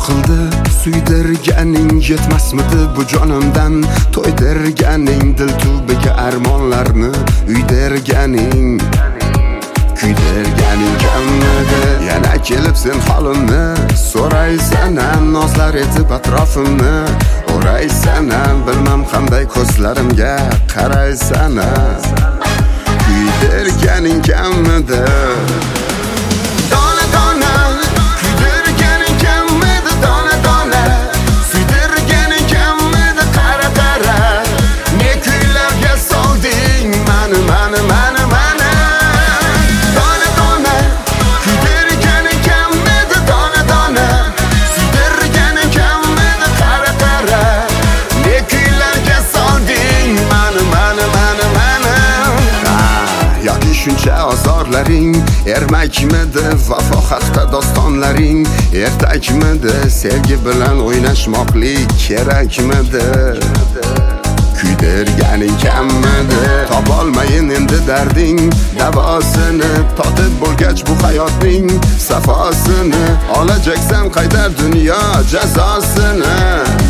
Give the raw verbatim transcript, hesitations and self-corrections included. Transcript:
qildi suydirganing yetmasmidi bu jonimdan to'ydirganing dil tubiga armonlarni uydirganing kuydirganing kammidi yana kelib sen holimni so'raysan nozlar etib atrofimni o'raysan bilmam qanday ko'zlarimga qaraysan kuydirganing kammidi shuncha ozorlaring ermakmidi vafo haqida dostonlaring ertakmidi sevgi bilan o'ynashmoqlik kerakmidi kuydirganing kammidi topolmayin endi darding davosini totib bo'lgach bu hayotning safosini olajaksan qaytar dunyo jazosini